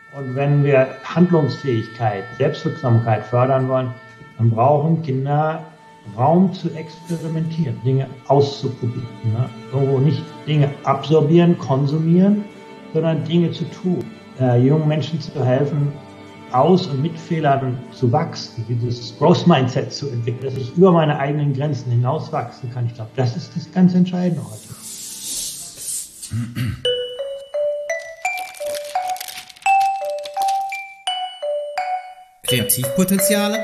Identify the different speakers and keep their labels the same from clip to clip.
Speaker 1: Und wenn wir Handlungsfähigkeit, Selbstwirksamkeit fördern wollen, dann brauchen Kinder Raum zu experimentieren, Dinge auszuprobieren. Ne? Irgendwo nicht Dinge absorbieren, konsumieren, sondern Dinge zu tun. Jungen Menschen zu helfen, aus und mit Fehlern zu wachsen, dieses Growth Mindset zu entwickeln, dass ich über meine eigenen Grenzen hinaus wachsen kann. Ich glaube, das ist das ganz Entscheidende heute.
Speaker 2: Kreativpotenziale?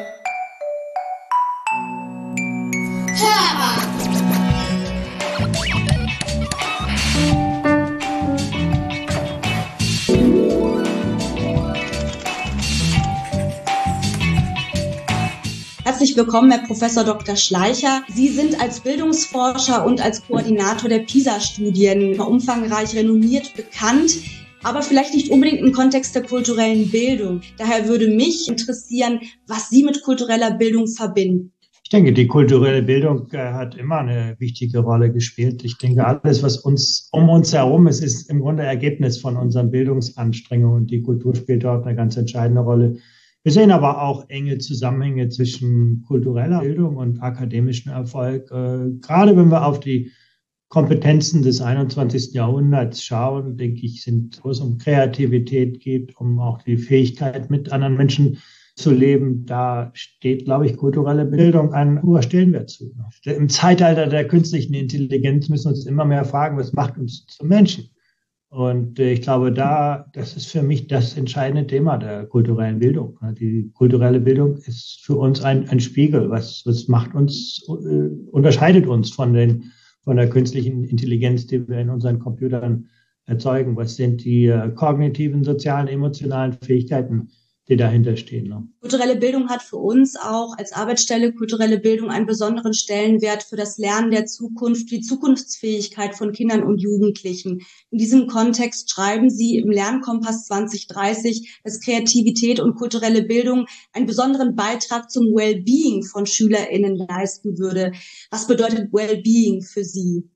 Speaker 3: Herzlich willkommen, Herr Professor Dr. Schleicher. Sie sind als Bildungsforscher und als Koordinator der PISA-Studien umfangreich renommiert bekannt, aber vielleicht nicht unbedingt im Kontext der kulturellen Bildung. Daher würde mich interessieren, was Sie mit kultureller Bildung verbinden.
Speaker 1: Ich denke, die kulturelle Bildung hat immer eine wichtige Rolle gespielt. Ich denke, alles, was um uns herum ist, ist im Grunde Ergebnis von unseren Bildungsanstrengungen. Und die Kultur spielt dort eine ganz entscheidende Rolle. Wir sehen aber auch enge Zusammenhänge zwischen kultureller Bildung und akademischem Erfolg. Gerade wenn wir auf die Kompetenzen des 21. Jahrhunderts schauen, denke ich, wo es um Kreativität geht, um auch die Fähigkeit, mit anderen Menschen zu leben, da steht, glaube ich, kulturelle Bildung einen hohen Stellenwert zu. Im Zeitalter der künstlichen Intelligenz müssen wir uns immer mehr fragen, was macht uns zum Menschen? Und ich glaube, das ist für mich das entscheidende Thema der kulturellen Bildung. Die kulturelle Bildung ist für uns ein Spiegel. Was macht uns, unterscheidet uns von der künstlichen Intelligenz, die wir in unseren Computern erzeugen? Was sind die kognitiven, sozialen, emotionalen Fähigkeiten, die dahinter stehen? Ne?
Speaker 3: Kulturelle Bildung hat für uns auch als Arbeitsstelle kulturelle Bildung einen besonderen Stellenwert für das Lernen der Zukunft, die Zukunftsfähigkeit von Kindern und Jugendlichen. In diesem Kontext schreiben Sie im Lernkompass 2030, dass Kreativität und kulturelle Bildung einen besonderen Beitrag zum Wellbeing von SchülerInnen leisten würde. Was bedeutet Wellbeing für Sie?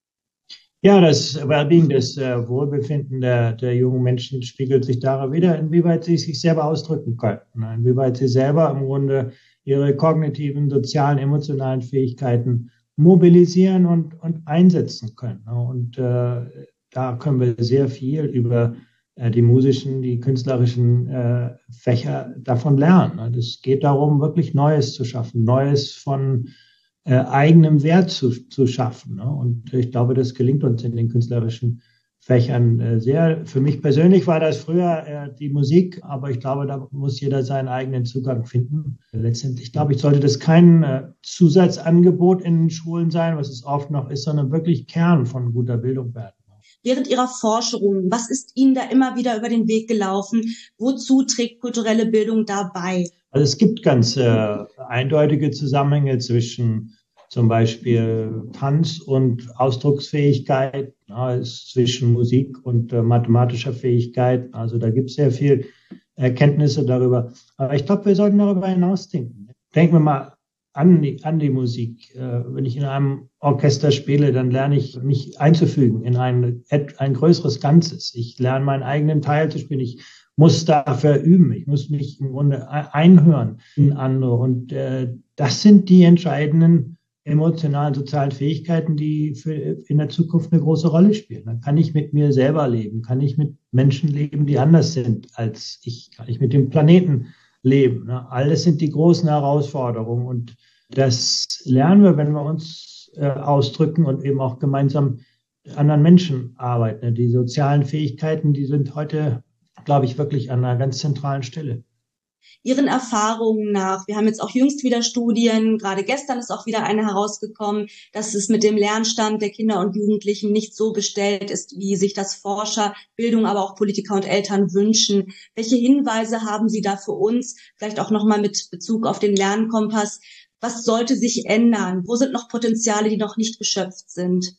Speaker 1: Ja, das Wellbeing, das Wohlbefinden der jungen Menschen spiegelt sich darin wider, inwieweit sie sich selber ausdrücken können, inwieweit sie selber im Grunde ihre kognitiven, sozialen, emotionalen Fähigkeiten mobilisieren und einsetzen können. Und da können wir sehr viel über die musischen, die künstlerischen Fächer davon lernen. Es geht darum, wirklich Neues zu schaffen, Neues von eigenem Wert zu schaffen. Ne? Und ich glaube, das gelingt uns in den künstlerischen Fächern sehr. Für mich persönlich war das früher die Musik, aber ich glaube, da muss jeder seinen eigenen Zugang finden. Letztendlich, glaube ich, sollte das kein Zusatzangebot in den Schulen sein, was es oft noch ist, sondern wirklich Kern von guter Bildung werden.
Speaker 3: Während Ihrer Forschung, was ist Ihnen da immer wieder über den Weg gelaufen? Wozu trägt kulturelle Bildung dabei?
Speaker 1: Also es gibt ganz eindeutige Zusammenhänge zwischen zum Beispiel Tanz und Ausdrucksfähigkeit, zwischen Musik und mathematischer Fähigkeit. Also da gibt es sehr viel Erkenntnisse darüber. Aber ich glaube, wir sollten darüber hinausdenken. Denken wir mal an die Musik. Wenn ich in einem Orchester spiele, dann lerne ich mich einzufügen in ein größeres Ganzes. Ich lerne meinen eigenen Teil zu spielen. Ich muss dafür üben. Ich muss mich im Grunde einhören in andere. Und das sind die entscheidenden emotionalen, sozialen Fähigkeiten, die in der Zukunft eine große Rolle spielen. Dann kann ich mit mir selber leben, kann ich mit Menschen leben, die anders sind als ich, kann ich mit dem Planeten leben. Alles sind die großen Herausforderungen. Und das lernen wir, wenn wir uns ausdrücken und eben auch gemeinsam mit anderen Menschen arbeiten. Die sozialen Fähigkeiten, die sind heute, glaube ich, wirklich an einer ganz zentralen Stelle.
Speaker 3: Ihren Erfahrungen nach, wir haben jetzt auch jüngst wieder Studien, gerade gestern ist auch wieder eine herausgekommen, dass es mit dem Lernstand der Kinder und Jugendlichen nicht so bestellt ist, wie sich das Forscher, Bildung, aber auch Politiker und Eltern wünschen. Welche Hinweise haben Sie da für uns, vielleicht auch nochmal mit Bezug auf den Lernkompass? Was sollte sich ändern? Wo sind noch Potenziale, die noch nicht geschöpft sind?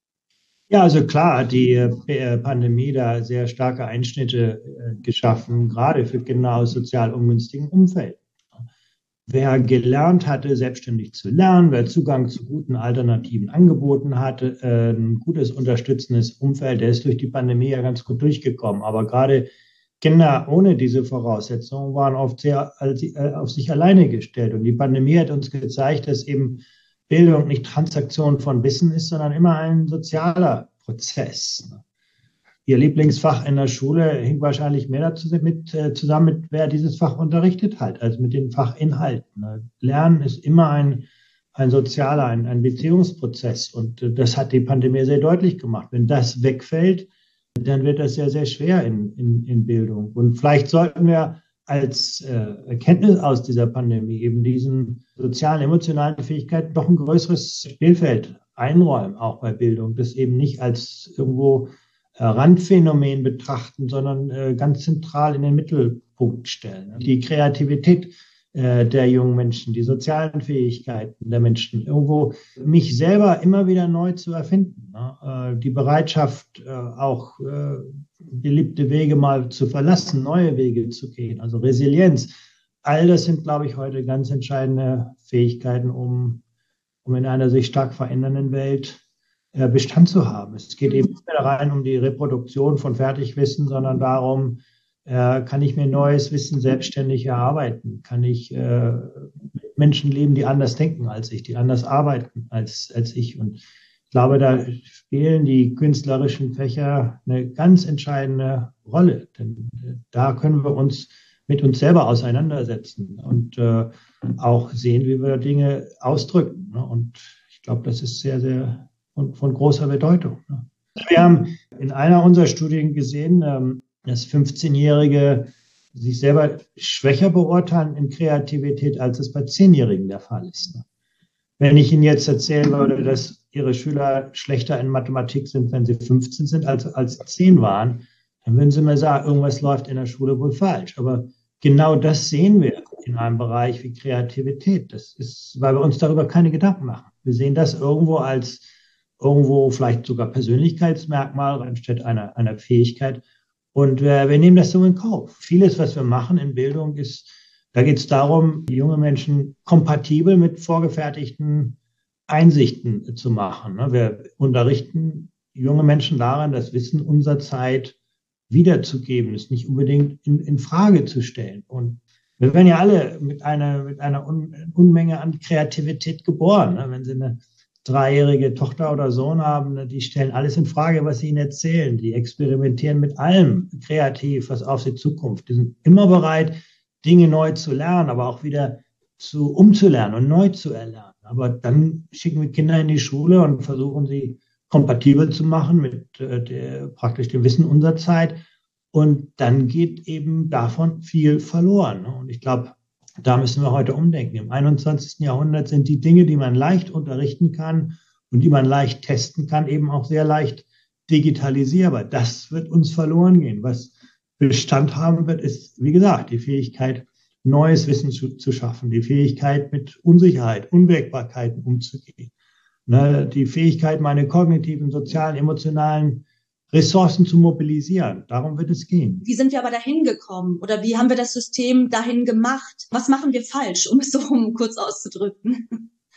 Speaker 1: Ja, also klar hat die Pandemie da sehr starke Einschnitte geschaffen, gerade für Kinder aus sozial ungünstigen Umfelden. Wer gelernt hatte, selbstständig zu lernen, wer Zugang zu guten alternativen Angeboten hatte, ein gutes unterstützendes Umfeld, der ist durch die Pandemie ja ganz gut durchgekommen. Aber gerade Kinder ohne diese Voraussetzungen waren oft sehr auf sich alleine gestellt. Und die Pandemie hat uns gezeigt, dass eben Bildung nicht Transaktion von Wissen ist, sondern immer ein sozialer Prozess. Ihr Lieblingsfach in der Schule hing wahrscheinlich mehr dazu zusammen mit, wer dieses Fach unterrichtet hat, als mit den Fachinhalten. Lernen ist immer ein sozialer, ein Beziehungsprozess. Und das hat die Pandemie sehr deutlich gemacht. Wenn das wegfällt, dann wird das sehr, sehr schwer in Bildung. Und vielleicht sollten wir als Erkenntnis aus dieser Pandemie eben diesen sozialen, emotionalen Fähigkeiten doch ein größeres Spielfeld einräumen, auch bei Bildung. Das eben nicht als irgendwo Randphänomen betrachten, sondern ganz zentral in den Mittelpunkt stellen. Die Kreativität der jungen Menschen, die sozialen Fähigkeiten der Menschen, irgendwo mich selber immer wieder neu zu erfinden. Die Bereitschaft, auch beliebte Wege mal zu verlassen, neue Wege zu gehen, also Resilienz. All das sind, glaube ich, heute ganz entscheidende Fähigkeiten, um in einer sich stark verändernden Welt Bestand zu haben. Es geht eben nicht mehr rein um die Reproduktion von Fertigwissen, sondern darum, kann ich mir neues Wissen selbstständig erarbeiten? Kann ich mit Menschen leben, die anders denken als ich, die anders arbeiten als ich? Und ich glaube, da spielen die künstlerischen Fächer eine ganz entscheidende Rolle. Denn da können wir uns mit uns selber auseinandersetzen und auch sehen, wie wir Dinge ausdrücken. Und ich glaube, das ist sehr, sehr von großer Bedeutung. Wir haben in einer unserer Studien gesehen, dass 15-Jährige sich selber schwächer beurteilen in Kreativität, als es bei 10-Jährigen der Fall ist. Wenn ich Ihnen jetzt erzählen würde, dass Ihre Schüler schlechter in Mathematik sind, wenn sie 15 sind, als 10 waren, dann würden Sie mir sagen, irgendwas läuft in der Schule wohl falsch. Aber genau das sehen wir in einem Bereich wie Kreativität. Das ist, weil wir uns darüber keine Gedanken machen. Wir sehen das irgendwo vielleicht sogar Persönlichkeitsmerkmal anstatt einer Fähigkeit. Und wir nehmen das so in Kauf. Vieles, was wir machen in Bildung, da geht es darum, junge Menschen kompatibel mit vorgefertigten Einsichten zu machen. Wir unterrichten junge Menschen daran, das Wissen unserer Zeit wiederzugeben, es nicht unbedingt in Frage zu stellen. Und wir werden ja alle mit einer Unmenge an Kreativität geboren. Wenn Sie eine 3-jährige Tochter oder Sohn haben, die stellen alles in Frage, was sie ihnen erzählen. Die experimentieren mit allem kreativ, was auf sie zukommt. Die sind immer bereit, Dinge neu zu lernen, aber auch wieder umzulernen und neu zu erlernen. Aber dann schicken wir Kinder in die Schule und versuchen sie kompatibel zu machen mit praktisch dem Wissen unserer Zeit. Und dann geht eben davon viel verloren. Und ich glaube, da müssen wir heute umdenken. Im 21. Jahrhundert sind die Dinge, die man leicht unterrichten kann und die man leicht testen kann, eben auch sehr leicht digitalisierbar. Das wird uns verloren gehen. Was Bestand haben wird, ist, wie gesagt, die Fähigkeit, neues Wissen zu schaffen, die Fähigkeit, mit Unsicherheit, Unwägbarkeiten umzugehen, die Fähigkeit, meine kognitiven, sozialen, emotionalen Ressourcen zu mobilisieren. Darum wird es gehen.
Speaker 3: Wie sind wir aber dahin gekommen? Oder wie haben wir das System dahin gemacht? Was machen wir falsch, um es so kurz auszudrücken?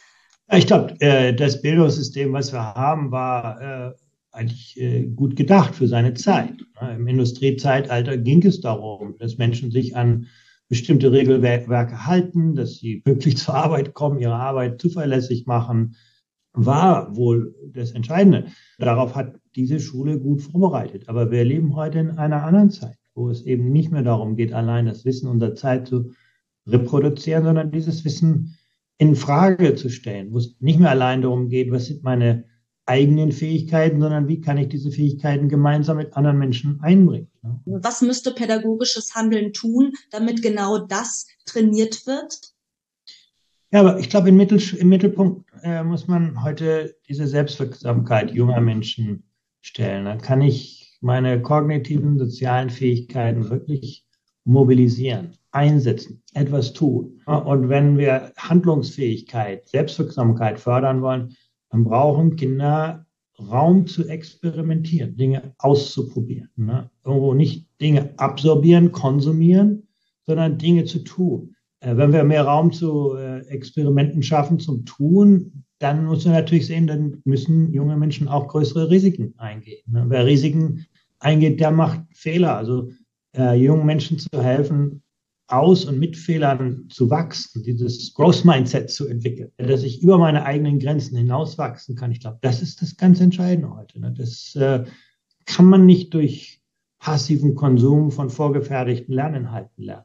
Speaker 1: Ich glaube, das Bildungssystem, was wir haben, war eigentlich gut gedacht für seine Zeit. Im Industriezeitalter ging es darum, dass Menschen sich an bestimmte Regelwerke halten, dass sie pünktlich zur Arbeit kommen, ihre Arbeit zuverlässig machen, war wohl das Entscheidende. Darauf hat diese Schule gut vorbereitet. Aber wir leben heute in einer anderen Zeit, wo es eben nicht mehr darum geht, allein das Wissen unserer Zeit zu reproduzieren, sondern dieses Wissen in Frage zu stellen, wo es nicht mehr allein darum geht, was sind meine eigenen Fähigkeiten, sondern wie kann ich diese Fähigkeiten gemeinsam mit anderen Menschen einbringen.
Speaker 3: Was müsste pädagogisches Handeln tun, damit genau das trainiert wird?
Speaker 1: Ja, aber ich glaube, im Mittelpunkt muss man heute diese Selbstwirksamkeit junger Menschen stellen. Dann kann ich meine kognitiven, sozialen Fähigkeiten wirklich mobilisieren, einsetzen, etwas tun. Und wenn wir Handlungsfähigkeit, Selbstwirksamkeit fördern wollen, dann brauchen Kinder Raum zu experimentieren, Dinge auszuprobieren. Irgendwo nicht Dinge absorbieren, konsumieren, sondern Dinge zu tun. Wenn wir mehr Raum zu Experimenten schaffen, zum Tun, dann muss man natürlich sehen, dann müssen junge Menschen auch größere Risiken eingehen. Wer Risiken eingeht, der macht Fehler. Also jungen Menschen zu helfen, aus und mit Fehlern zu wachsen, dieses Growth Mindset zu entwickeln, dass ich über meine eigenen Grenzen hinaus wachsen kann. Ich glaube, das ist das ganz Entscheidende heute. Ne? Das kann man nicht durch passiven Konsum von vorgefertigten Lerninhalten lernen.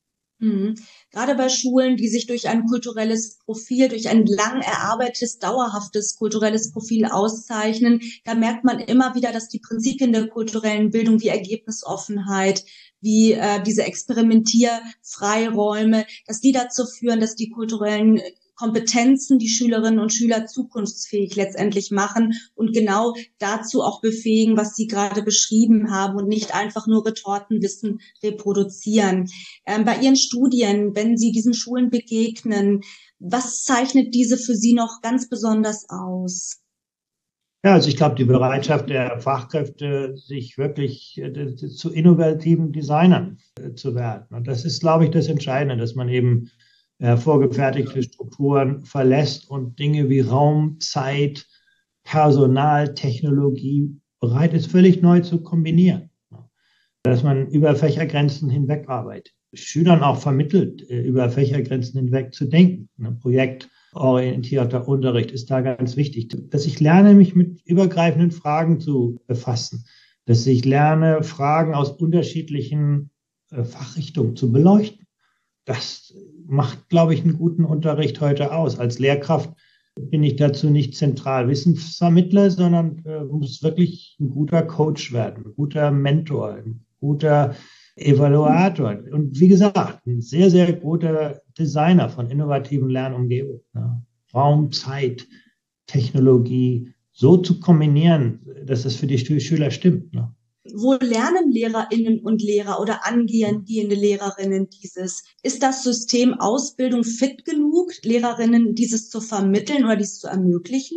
Speaker 3: Mhm. Gerade bei Schulen, die sich durch ein kulturelles Profil, durch ein lang erarbeitetes, dauerhaftes kulturelles Profil auszeichnen, da merkt man immer wieder, dass die Prinzipien der kulturellen Bildung wie Ergebnisoffenheit, wie diese Experimentierfreiräume, dass die dazu führen, dass die kulturellen Kompetenzen die Schülerinnen und Schüler zukunftsfähig letztendlich machen und genau dazu auch befähigen, was Sie gerade beschrieben haben und nicht einfach nur Retortenwissen reproduzieren. Bei Ihren Studien, wenn Sie diesen Schulen begegnen, was zeichnet diese für Sie noch ganz besonders aus?
Speaker 1: Ja, also ich glaube, die Bereitschaft der Fachkräfte, sich wirklich zu innovativen Designern zu werden. Und das ist, glaube ich, das Entscheidende, dass man eben vorgefertigte Strukturen verlässt und Dinge wie Raum, Zeit, Personal, Technologie bereit ist, völlig neu zu kombinieren. Dass man über Fächergrenzen hinweg arbeitet. Schülern auch vermittelt, über Fächergrenzen hinweg zu denken. Projektorientierter Unterricht ist da ganz wichtig. Dass ich lerne, mich mit übergreifenden Fragen zu befassen. Dass ich lerne, Fragen aus unterschiedlichen Fachrichtungen zu beleuchten. Das macht, glaube ich, einen guten Unterricht heute aus. Als Lehrkraft bin ich dazu nicht zentral Wissensvermittler, sondern muss wirklich ein guter Coach werden, ein guter Mentor, ein guter Evaluator und wie gesagt, ein sehr, sehr guter Designer von innovativen Lernumgebungen. Ja. Raum, Zeit, Technologie so zu kombinieren, dass es für die Schüler stimmt. Ne?
Speaker 3: Wo lernen LehrerInnen und Lehrer oder angehende Lehrerinnen dieses? Ist das System Ausbildung fit genug, Lehrerinnen dieses zu vermitteln oder dies zu ermöglichen?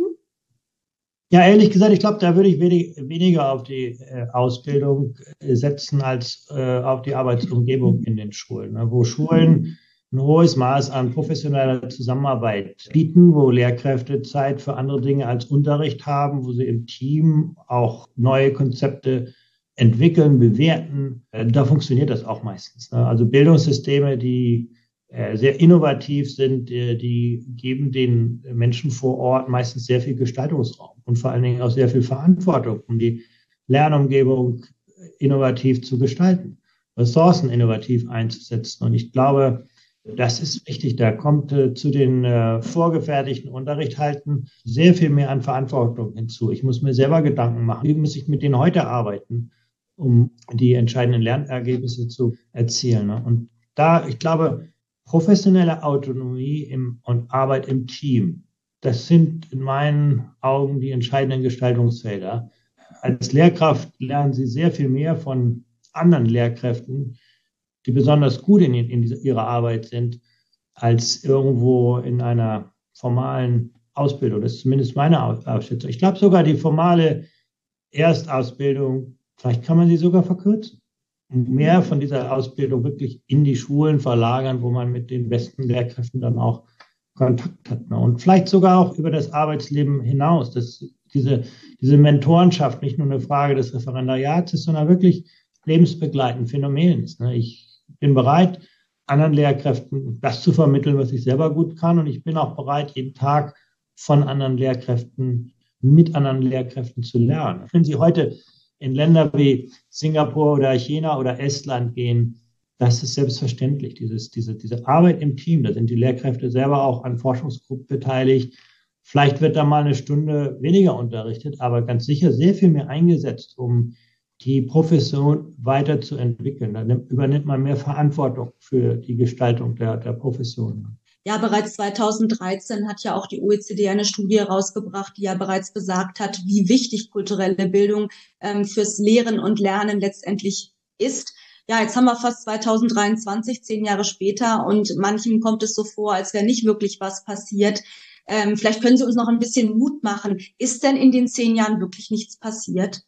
Speaker 1: Ja, ehrlich gesagt, ich glaube, da würde ich weniger auf die Ausbildung setzen als auf die Arbeitsumgebung in den Schulen, ne? Wo Schulen ein hohes Maß an professioneller Zusammenarbeit bieten, wo Lehrkräfte Zeit für andere Dinge als Unterricht haben, wo sie im Team auch neue Konzepte entwickeln, bewerten. Da funktioniert das auch meistens. Ne? Also Bildungssysteme, die sehr innovativ sind, die geben den Menschen vor Ort meistens sehr viel Gestaltungsraum und vor allen Dingen auch sehr viel Verantwortung, um die Lernumgebung innovativ zu gestalten, Ressourcen innovativ einzusetzen. Und ich glaube, das ist wichtig. Da kommt zu den vorgefertigten Unterrichthalten sehr viel mehr an Verantwortung hinzu. Ich muss mir selber Gedanken machen, wie muss ich mit denen heute arbeiten, um die entscheidenden Lernergebnisse zu erzielen. Ne? Und da, ich glaube, professionelle Autonomie und Arbeit im Team, das sind in meinen Augen die entscheidenden Gestaltungsfelder. Als Lehrkraft lernen Sie sehr viel mehr von anderen Lehrkräften, die besonders gut in ihrer Arbeit sind, als irgendwo in einer formalen Ausbildung. Das ist zumindest meine Ausschätzung. Ich glaube sogar die formale Erstausbildung, vielleicht kann man sie sogar verkürzen. Mehr von dieser Ausbildung wirklich in die Schulen verlagern, wo man mit den besten Lehrkräften dann auch Kontakt hat. Ne? Und vielleicht sogar auch über das Arbeitsleben hinaus, dass diese Mentorenschaft nicht nur eine Frage des Referendariats ist, sondern wirklich lebensbegleitend Phänomen ist. Ne? Ich bin bereit, anderen Lehrkräften das zu vermitteln, was ich selber gut kann. Und ich bin auch bereit, jeden Tag von anderen Lehrkräften, mit anderen Lehrkräften zu lernen. Wenn Sie heute in Länder wie Singapur oder China oder Estland gehen, das ist selbstverständlich. Diese Arbeit im Team, da sind die Lehrkräfte selber auch an Forschungsgruppen beteiligt. Vielleicht wird da mal eine Stunde weniger unterrichtet, aber ganz sicher sehr viel mehr eingesetzt, um die Profession weiterzuentwickeln. Da übernimmt man mehr Verantwortung für die Gestaltung der Profession.
Speaker 3: Ja, bereits 2013 hat ja auch die OECD eine Studie herausgebracht, die ja bereits besagt hat, wie wichtig kulturelle Bildung fürs Lehren und Lernen letztendlich ist. Ja, jetzt haben wir fast 2023, 10 Jahre später, und manchen kommt es so vor, als wäre nicht wirklich was passiert. Vielleicht können Sie uns noch ein bisschen Mut machen. Ist denn in den 10 Jahren wirklich nichts passiert?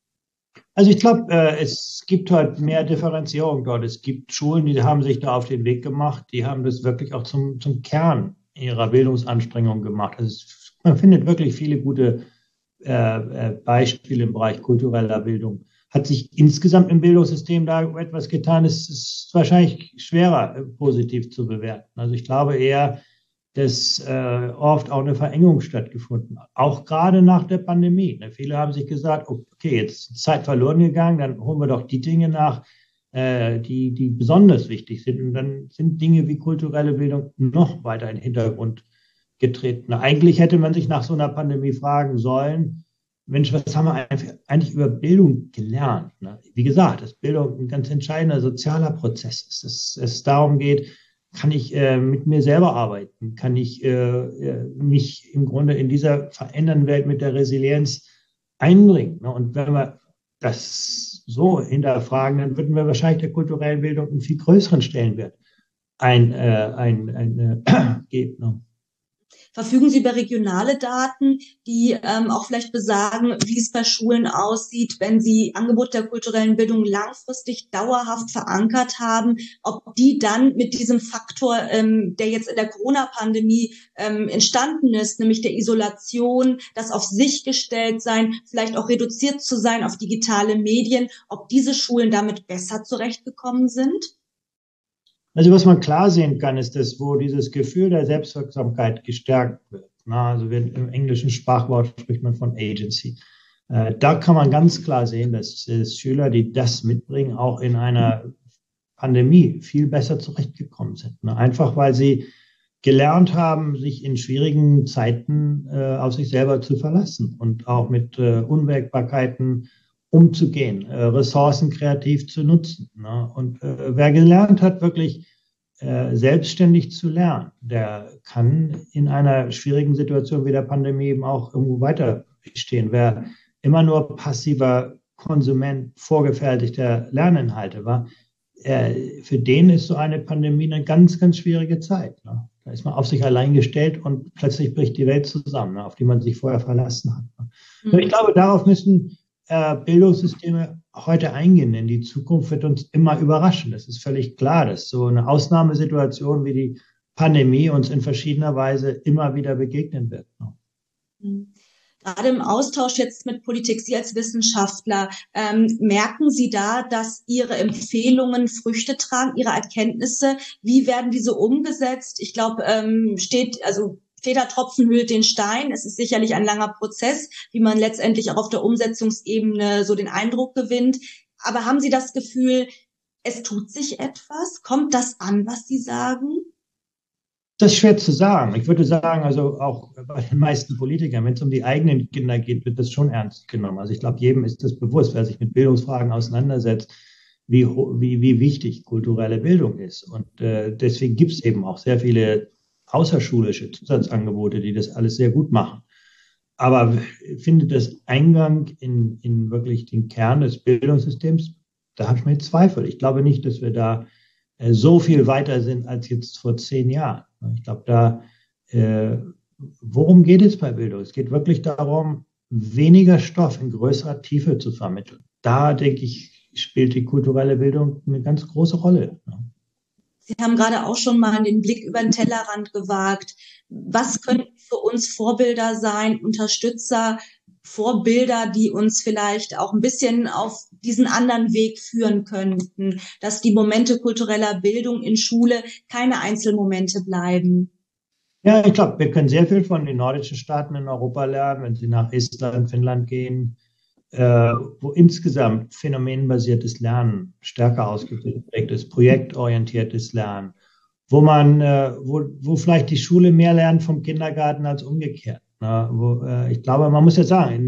Speaker 1: Also ich glaube, es gibt halt mehr Differenzierung dort. Es gibt Schulen, die haben sich da auf den Weg gemacht, die haben das wirklich auch zum Kern ihrer Bildungsanstrengungen gemacht. Also man findet wirklich viele gute Beispiele im Bereich kultureller Bildung. hat sich insgesamt im Bildungssystem da etwas getan? Es ist wahrscheinlich schwerer positiv zu bewerten. Also ich glaube eher, dass oft auch eine Verengung stattgefunden hat. Auch gerade nach der Pandemie. Ne? Viele haben sich gesagt, okay, jetzt ist Zeit verloren gegangen, dann holen wir doch die Dinge nach, die besonders wichtig sind. Und dann sind Dinge wie kulturelle Bildung noch weiter in den Hintergrund getreten. Eigentlich hätte man sich nach so einer Pandemie fragen sollen, Mensch, was haben wir eigentlich über Bildung gelernt? Ne? Wie gesagt, dass Bildung ein ganz entscheidender sozialer Prozess ist. Dass es darum geht, kann ich mit mir selber arbeiten? Kann ich mich im Grunde in dieser verändernden Welt mit der Resilienz einbringen? Ne? Und wenn wir das so hinterfragen, dann würden wir wahrscheinlich der kulturellen Bildung einen viel größeren Stellenwert geben. Ne?
Speaker 3: Verfügen Sie über regionale Daten, die auch vielleicht besagen, wie es bei Schulen aussieht, wenn sie Angebot der kulturellen Bildung langfristig dauerhaft verankert haben, ob die dann mit diesem Faktor, der jetzt in der Corona-Pandemie entstanden ist, nämlich der Isolation, das auf sich gestellt sein, vielleicht auch reduziert zu sein auf digitale Medien, ob diese Schulen damit besser zurechtgekommen sind?
Speaker 1: Also was man klar sehen kann, ist das, wo dieses Gefühl der Selbstwirksamkeit gestärkt wird. Na, also im englischen Sprachwort spricht man von Agency. Da kann man ganz klar sehen, dass Schüler, die das mitbringen, auch in einer Pandemie viel besser zurechtgekommen sind. Ne? Einfach weil sie gelernt haben, sich in schwierigen Zeiten auf sich selber zu verlassen und auch mit Unwägbarkeiten umzugehen, Ressourcen kreativ zu nutzen. Ne? Und wer gelernt hat, wirklich selbstständig zu lernen, der kann in einer schwierigen Situation wie der Pandemie eben auch irgendwo weiter bestehen. Wer immer nur passiver Konsument vorgefertigter Lerninhalte war, für den ist so eine Pandemie eine ganz, ganz schwierige Zeit. Ne? Da ist man auf sich allein gestellt und plötzlich bricht die Welt zusammen, ne? Auf die man sich vorher verlassen hat. Ne? Mhm. Ich glaube, darauf müssen Bildungssysteme heute eingehen, denn die Zukunft wird uns immer überraschen. Das ist völlig klar, dass so eine Ausnahmesituation wie die Pandemie uns in verschiedener Weise immer wieder begegnen wird.
Speaker 3: Gerade im Austausch jetzt mit Politik, Sie als Wissenschaftler, merken Sie da, dass Ihre Empfehlungen Früchte tragen, Ihre Erkenntnisse? Wie werden diese umgesetzt? Ich glaube, steter Tropfen höhlt den Stein. Es ist sicherlich ein langer Prozess, wie man letztendlich auch auf der Umsetzungsebene so den Eindruck gewinnt. Aber haben Sie das Gefühl, es tut sich etwas? Kommt das an, was Sie sagen?
Speaker 1: Das ist schwer zu sagen. Ich würde sagen, also auch bei den meisten Politikern, wenn es um die eigenen Kinder geht, wird das schon ernst genommen. Also ich glaube, jedem ist das bewusst, wer sich mit Bildungsfragen auseinandersetzt, wie wichtig kulturelle Bildung ist. Und deswegen gibt es eben auch sehr viele außerschulische Zusatzangebote, die das alles sehr gut machen. Aber findet das Eingang in wirklich den Kern des Bildungssystems? Da habe ich mir Zweifel. Ich glaube nicht, dass wir da so viel weiter sind als jetzt vor 10 Jahren. Ich glaube, worum geht es bei Bildung? Es geht wirklich darum, weniger Stoff in größerer Tiefe zu vermitteln. Da, denke ich, spielt die kulturelle Bildung eine ganz große Rolle.
Speaker 3: Sie haben gerade auch schon mal den Blick über den Tellerrand gewagt. Was könnten für uns Vorbilder sein, Unterstützer, Vorbilder, die uns vielleicht auch ein bisschen auf diesen anderen Weg führen könnten, dass die Momente kultureller Bildung in Schule keine Einzelmomente bleiben?
Speaker 1: Ja, ich glaube, wir können sehr viel von den nordischen Staaten in Europa lernen, wenn Sie nach Estland, Finnland gehen, wo insgesamt phänomenbasiertes Lernen stärker ausgeprägt ist, projektorientiertes Lernen, wo vielleicht die Schule mehr lernt vom Kindergarten als umgekehrt. Ich glaube, man muss ja sagen,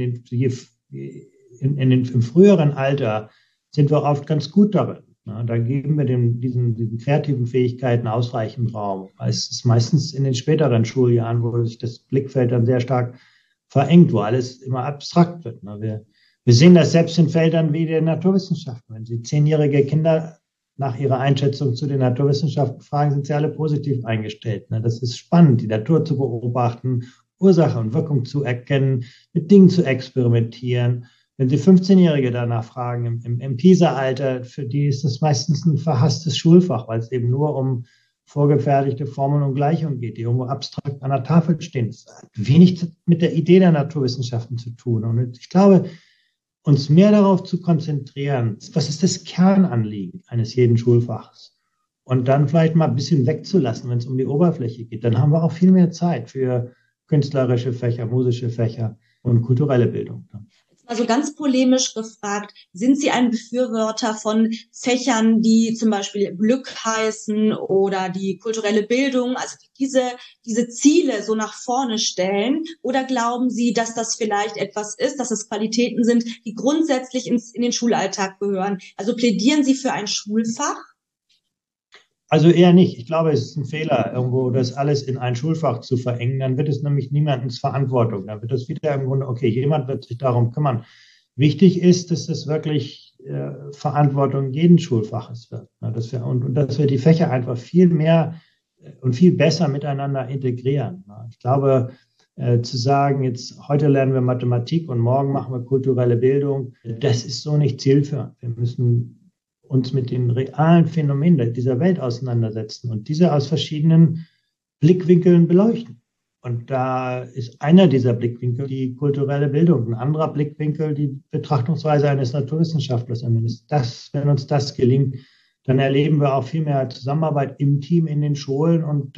Speaker 1: im früheren Alter sind wir oft ganz gut darin. Da geben wir diesen kreativen Fähigkeiten ausreichend Raum. Es ist meistens in den späteren Schuljahren, wo sich das Blickfeld dann sehr stark verengt, wo alles immer abstrakt wird. Wir sehen das selbst in Feldern wie den Naturwissenschaften. Wenn Sie 10-jährige Kinder nach ihrer Einschätzung zu den Naturwissenschaften fragen, sind sie alle positiv eingestellt. Das ist spannend, die Natur zu beobachten, Ursache und Wirkung zu erkennen, mit Dingen zu experimentieren. Wenn Sie 15-Jährige danach fragen, im PISA-Alter, für die ist das meistens ein verhasstes Schulfach, weil es eben nur um vorgefertigte Formeln und Gleichungen geht, die irgendwo abstrakt an der Tafel stehen. Das hat wenig mit der Idee der Naturwissenschaften zu tun. Und ich glaube, uns mehr darauf zu konzentrieren, was ist das Kernanliegen eines jeden Schulfachs? Und dann vielleicht mal ein bisschen wegzulassen, wenn es um die Oberfläche geht. Dann haben wir auch viel mehr Zeit für künstlerische Fächer, musische Fächer und kulturelle Bildung.
Speaker 3: Also ganz polemisch gefragt, sind Sie ein Befürworter von Fächern, die zum Beispiel Glück heißen oder die kulturelle Bildung, also diese Ziele so nach vorne stellen? Oder glauben Sie, dass das vielleicht etwas ist, dass es Qualitäten sind, die grundsätzlich in den Schulalltag gehören? Also plädieren Sie für ein Schulfach?
Speaker 1: Also eher nicht. Ich glaube, es ist ein Fehler, irgendwo das alles in ein Schulfach zu verengen. Dann wird es nämlich niemandens Verantwortung. Dann wird es wieder im Grunde, okay, jemand wird sich darum kümmern. Wichtig ist, dass das wirklich Verantwortung jeden Schulfaches wird. Ne? Und dass wir die Fächer einfach viel mehr und viel besser miteinander integrieren. Ne? Ich glaube, zu sagen, jetzt heute lernen wir Mathematik und morgen machen wir kulturelle Bildung, das ist so nicht zielführend. Wir müssen uns mit den realen Phänomenen dieser Welt auseinandersetzen und diese aus verschiedenen Blickwinkeln beleuchten. Und da ist einer dieser Blickwinkel die kulturelle Bildung, ein anderer Blickwinkel die Betrachtungsweise eines Naturwissenschaftlers. Wenn uns das gelingt, dann erleben wir auch viel mehr Zusammenarbeit im Team, in den Schulen und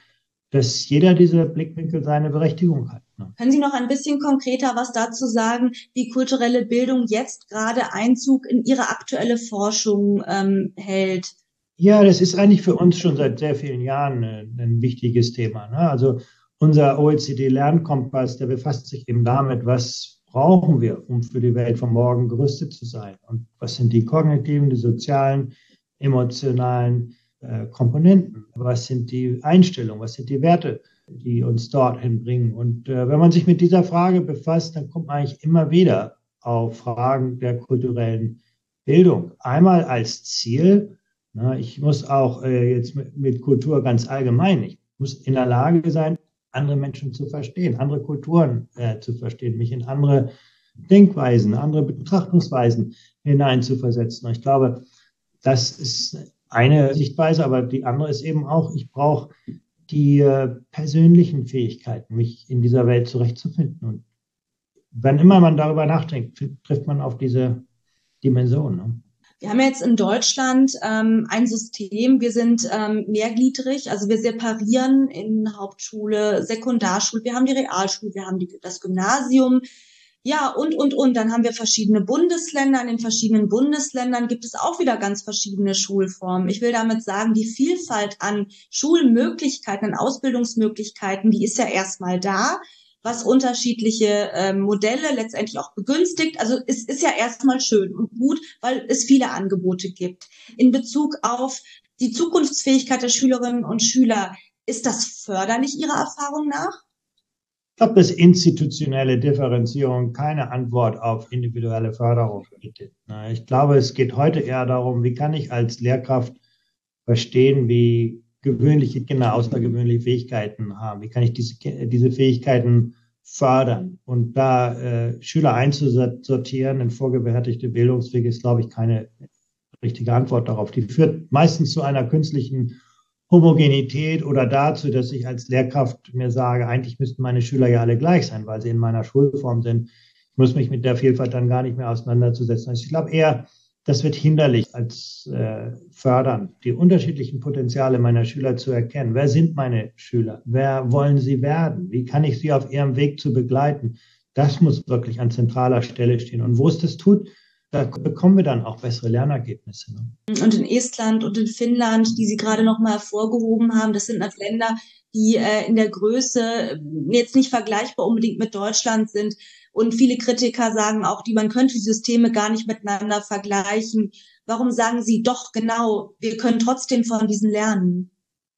Speaker 1: dass jeder dieser Blickwinkel seine Berechtigung hat. Ne?
Speaker 3: Können Sie noch ein bisschen konkreter was dazu sagen, wie kulturelle Bildung jetzt gerade Einzug in Ihre aktuelle Forschung hält?
Speaker 1: Ja, das ist eigentlich für uns schon seit sehr vielen Jahren ein wichtiges Thema. Ne? Also unser OECD-Lernkompass, der befasst sich eben damit, was brauchen wir, um für die Welt von morgen gerüstet zu sein? Und was sind die kognitiven, die sozialen, emotionalen Komponenten? Was sind die Einstellungen? Was sind die Werte, die uns dorthin bringen? Und wenn man sich mit dieser Frage befasst, dann kommt man eigentlich immer wieder auf Fragen der kulturellen Bildung. Einmal als Ziel. Na, ich muss auch jetzt mit Kultur ganz allgemein, ich muss in der Lage sein, andere Menschen zu verstehen, andere Kulturen zu verstehen, mich in andere Denkweisen, andere Betrachtungsweisen hineinzuversetzen. Und ich glaube, das ist eine Sichtweise, aber die andere ist eben auch, ich brauche die persönlichen Fähigkeiten, mich in dieser Welt zurechtzufinden. Und wenn immer man darüber nachdenkt, trifft man auf diese Dimension. Ne?
Speaker 3: Wir haben jetzt in Deutschland ein System, wir sind mehrgliedrig, also wir separieren in Hauptschule, Sekundarschule, wir haben die Realschule, wir haben das Gymnasium, ja und. Dann haben wir verschiedene Bundesländer, in den verschiedenen Bundesländern gibt es auch wieder ganz verschiedene Schulformen. Ich will damit sagen, die Vielfalt an Schulmöglichkeiten, an Ausbildungsmöglichkeiten, die ist ja erstmal da, was unterschiedliche Modelle letztendlich auch begünstigt. Also es ist ja erstmal schön und gut, weil es viele Angebote gibt. In Bezug auf die Zukunftsfähigkeit der Schülerinnen und Schüler, ist das förderlich Ihrer Erfahrung nach?
Speaker 1: Ich glaube, dass institutionelle Differenzierung keine Antwort auf individuelle Förderung bietet. Ich glaube, es geht heute eher darum, wie kann ich als Lehrkraft verstehen, wie gewöhnliche Kinder außergewöhnliche Fähigkeiten haben. Wie kann ich diese Fähigkeiten fördern? Und da Schüler einzusortieren in vorgefertigte Bildungswege ist, glaube ich, keine richtige Antwort darauf. Die führt meistens zu einer künstlichen Homogenität oder dazu, dass ich als Lehrkraft mir sage, eigentlich müssten meine Schüler ja alle gleich sein, weil sie in meiner Schulform sind. Ich muss mich mit der Vielfalt dann gar nicht mehr auseinanderzusetzen. Also ich glaube eher, das wird hinderlich als fördern, die unterschiedlichen Potenziale meiner Schüler zu erkennen. Wer sind meine Schüler? Wer wollen sie werden? Wie kann ich sie auf ihrem Weg zu begleiten? Das muss wirklich an zentraler Stelle stehen. Und wo es das tut, da bekommen wir dann auch bessere Lernergebnisse. Ne?
Speaker 3: Und in Estland und in Finnland, die Sie gerade noch mal hervorgehoben haben, das sind Länder, die in der Größe jetzt nicht vergleichbar unbedingt mit Deutschland sind. Und viele Kritiker sagen auch, man könnte die Systeme gar nicht miteinander vergleichen. Warum sagen Sie doch genau, wir können trotzdem von diesen lernen?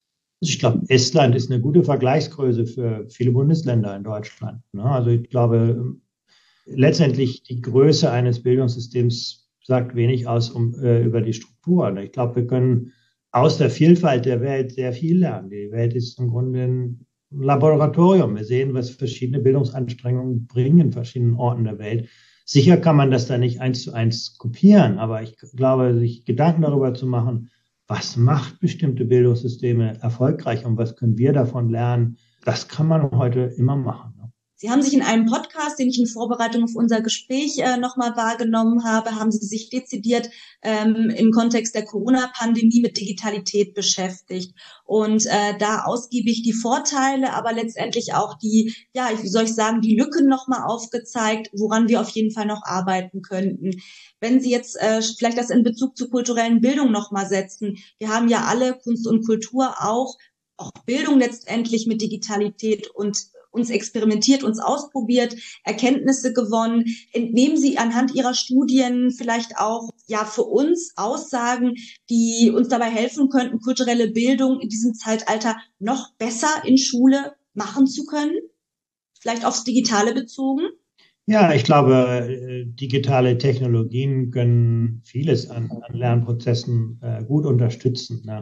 Speaker 1: Ich glaube, Estland ist eine gute Vergleichsgröße für viele Bundesländer in Deutschland. Ne? Also ich glaube, letztendlich die Größe eines Bildungssystems sagt wenig aus über die Struktur. Ich glaube, wir können aus der Vielfalt der Welt sehr viel lernen. Die Welt ist im Grunde ein Laboratorium. Wir sehen, was verschiedene Bildungsanstrengungen bringen in verschiedenen Orten der Welt. Sicher kann man das da nicht 1:1 kopieren, aber ich glaube, sich Gedanken darüber zu machen, was macht bestimmte Bildungssysteme erfolgreich und was können wir davon lernen, das kann man heute immer machen.
Speaker 3: Sie haben sich in einem Podcast, den ich in Vorbereitung auf unser Gespräch nochmal wahrgenommen habe, haben Sie sich dezidiert im Kontext der Corona-Pandemie mit Digitalität beschäftigt und da ausgiebig die Vorteile, aber letztendlich auch die, ja, wie soll ich sagen, die Lücken nochmal aufgezeigt, woran wir auf jeden Fall noch arbeiten könnten. Wenn Sie jetzt vielleicht das in Bezug zur kulturellen Bildung nochmal setzen, wir haben ja alle Kunst und Kultur auch Bildung letztendlich mit Digitalität und uns experimentiert, uns ausprobiert, Erkenntnisse gewonnen. Entnehmen Sie anhand Ihrer Studien vielleicht auch ja für uns Aussagen, die uns dabei helfen könnten, kulturelle Bildung in diesem Zeitalter noch besser in Schule machen zu können? Vielleicht aufs Digitale bezogen?
Speaker 1: Ja, ich glaube, digitale Technologien können vieles an Lernprozessen gut unterstützen. Ne?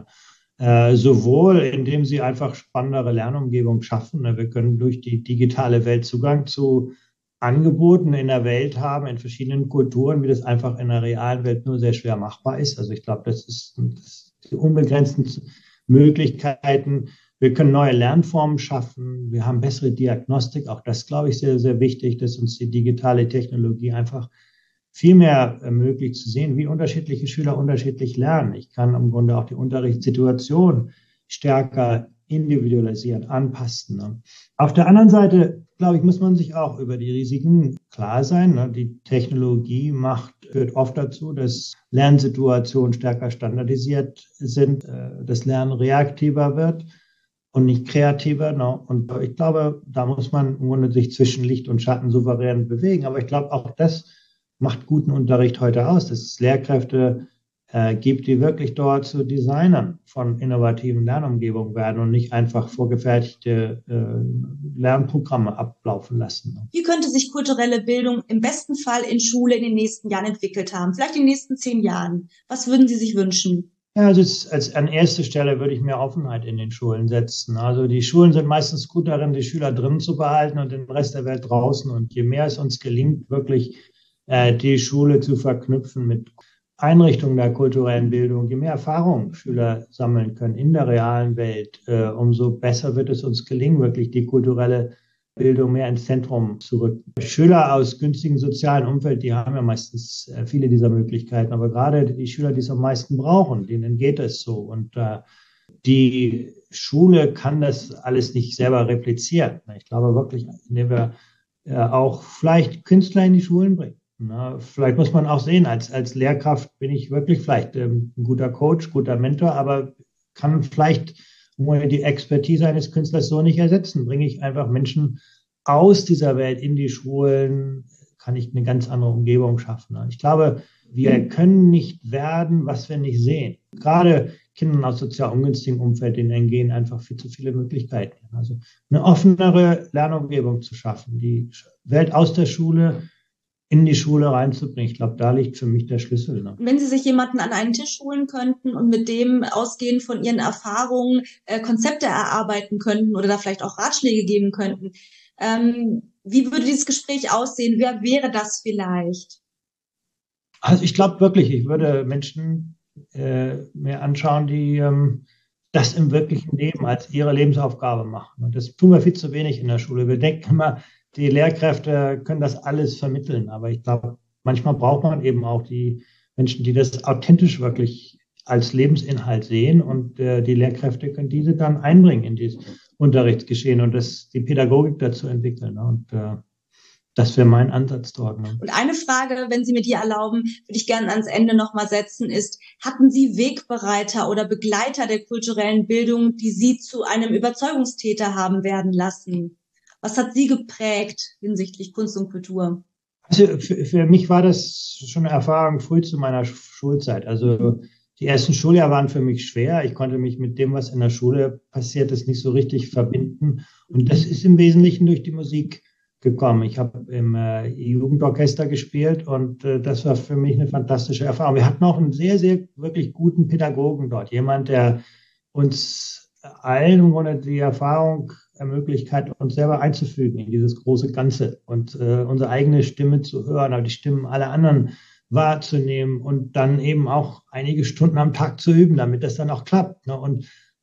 Speaker 1: Sowohl indem sie einfach spannendere Lernumgebung schaffen. Ne? Wir können durch die digitale Welt Zugang zu Angeboten in der Welt haben, in verschiedenen Kulturen, wie das einfach in der realen Welt nur sehr schwer machbar ist. Also ich glaube, das die unbegrenzten Möglichkeiten. Wir können neue Lernformen schaffen. Wir haben bessere Diagnostik. Auch das, glaube ich, sehr, sehr wichtig, dass uns die digitale Technologie einfach viel mehr ermöglicht zu sehen, wie unterschiedliche Schüler unterschiedlich lernen. Ich kann im Grunde auch die Unterrichtssituation stärker individualisieren, anpassen. Ne? Auf der anderen Seite, glaube ich, muss man sich auch über die Risiken klar sein. Ne? Die Technologie führt oft dazu, dass Lernsituationen stärker standardisiert sind, das Lernen reaktiver wird und nicht kreativer. Ne? Und ich glaube, da muss man im Grunde sich zwischen Licht und Schatten souverän bewegen. Aber ich glaube, auch das macht guten Unterricht heute aus, dass es Lehrkräfte gibt, die wirklich dort zu Designern von innovativen Lernumgebungen werden und nicht einfach vorgefertigte Lernprogramme ablaufen lassen.
Speaker 3: Wie könnte sich kulturelle Bildung im besten Fall in Schule in den nächsten Jahren entwickelt haben? Vielleicht in den nächsten 10 Jahren. Was würden Sie sich wünschen?
Speaker 1: Ja, also an erster Stelle würde ich mehr Offenheit in den Schulen setzen. Also die Schulen sind meistens gut darin, die Schüler drin zu behalten und den Rest der Welt draußen. Und je mehr es uns gelingt, wirklich die Schule zu verknüpfen mit Einrichtungen der kulturellen Bildung, je mehr Erfahrung Schüler sammeln können in der realen Welt, umso besser wird es uns gelingen, wirklich die kulturelle Bildung mehr ins Zentrum zu rücken. Schüler aus günstigen sozialen Umfeld, die haben ja meistens viele dieser Möglichkeiten, aber gerade die Schüler, die es am meisten brauchen, denen geht es so. Und die Schule kann das alles nicht selber replizieren. Ich glaube wirklich, indem wir auch vielleicht Künstler in die Schulen bringen. Na, vielleicht muss man auch sehen, als Lehrkraft bin ich wirklich vielleicht ein guter Coach, guter Mentor, aber kann vielleicht die Expertise eines Künstlers so nicht ersetzen. Bringe ich einfach Menschen aus dieser Welt in die Schulen, kann ich eine ganz andere Umgebung schaffen. Ich glaube, wir können nicht werden, was wir nicht sehen. Gerade Kindern aus sozial ungünstigen Umfeld, denen entgehen einfach viel zu viele Möglichkeiten. Also eine offenere Lernumgebung zu schaffen, die Welt aus der Schule in die Schule reinzubringen. Ich glaube, da liegt für mich der Schlüssel. Ne?
Speaker 3: Wenn Sie sich jemanden an einen Tisch holen könnten und mit dem ausgehend von Ihren Erfahrungen Konzepte erarbeiten könnten oder da vielleicht auch Ratschläge geben könnten, wie würde dieses Gespräch aussehen? Wer wäre das vielleicht?
Speaker 1: Also ich glaube wirklich, ich würde Menschen mir anschauen, die das im wirklichen Leben als ihre Lebensaufgabe machen. Und das tun wir viel zu wenig in der Schule. Wir denken immer, die Lehrkräfte können das alles vermitteln, aber ich glaube, manchmal braucht man eben auch die Menschen, die das authentisch wirklich als Lebensinhalt sehen und die Lehrkräfte können diese dann einbringen in dieses Unterrichtsgeschehen und die Pädagogik dazu entwickeln. Ne? Und das wäre mein Ansatz dort. Ne?
Speaker 3: Und eine Frage, wenn Sie mir die erlauben, würde ich gerne ans Ende nochmal setzen, ist, hatten Sie Wegbereiter oder Begleiter der kulturellen Bildung, die Sie zu einem Überzeugungstäter haben werden lassen? Was hat Sie geprägt hinsichtlich Kunst und Kultur?
Speaker 1: Also für mich war das schon eine Erfahrung früh zu meiner Schulzeit. Also die ersten Schuljahre waren für mich schwer. Ich konnte mich mit dem, was in der Schule passiert ist, nicht so richtig verbinden. Und das ist im Wesentlichen durch die Musik gekommen. Ich habe im Jugendorchester gespielt und das war für mich eine fantastische Erfahrung. Wir hatten auch einen sehr, sehr wirklich guten Pädagogen dort. Jemand, der uns allen im Grunde die Erfahrung ermöglicht hat, uns selber einzufügen in dieses große Ganze und unsere eigene Stimme zu hören, aber die Stimmen aller anderen wahrzunehmen und dann eben auch einige Stunden am Tag zu üben, damit das dann auch klappt. Ne? Und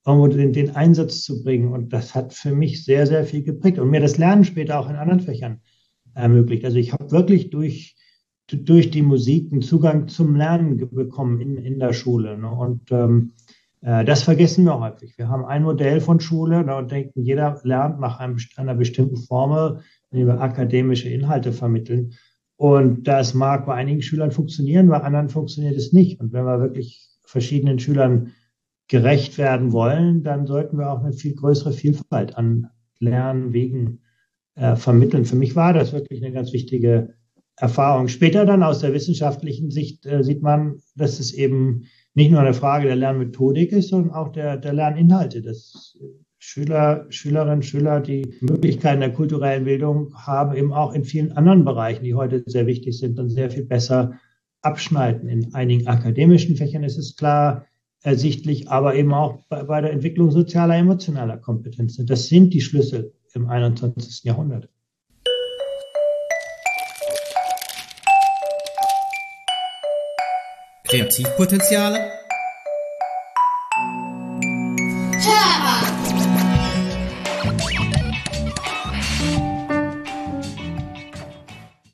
Speaker 1: irgendwo den Einsatz zu bringen. Und das hat für mich sehr, sehr viel geprägt und mir das Lernen später auch in anderen Fächern ermöglicht. Also ich habe wirklich durch die Musik einen Zugang zum Lernen bekommen in der Schule. Ne? Und das vergessen wir häufig. Wir haben ein Modell von Schule, ne, und denken, jeder lernt nach einer bestimmten Formel, wenn wir akademische Inhalte vermitteln. Und das mag bei einigen Schülern funktionieren, bei anderen funktioniert es nicht. Und wenn wir wirklich verschiedenen Schülern gerecht werden wollen, dann sollten wir auch eine viel größere Vielfalt an Lernwegen vermitteln. Für mich war das wirklich eine ganz wichtige Erfahrung. Später dann aus der wissenschaftlichen Sicht sieht man, dass es eben nicht nur eine Frage der Lernmethodik ist, sondern auch der Lerninhalte, dass Schülerinnen, Schüler die Möglichkeiten der kulturellen Bildung haben, eben auch in vielen anderen Bereichen, die heute sehr wichtig sind und sehr viel besser abschneiden. In einigen akademischen Fächern ist es klar ersichtlich, aber eben auch bei der Entwicklung sozialer, emotionaler Kompetenzen. Das sind die Schlüssel im 21. Jahrhundert.
Speaker 2: Kreativpotenziale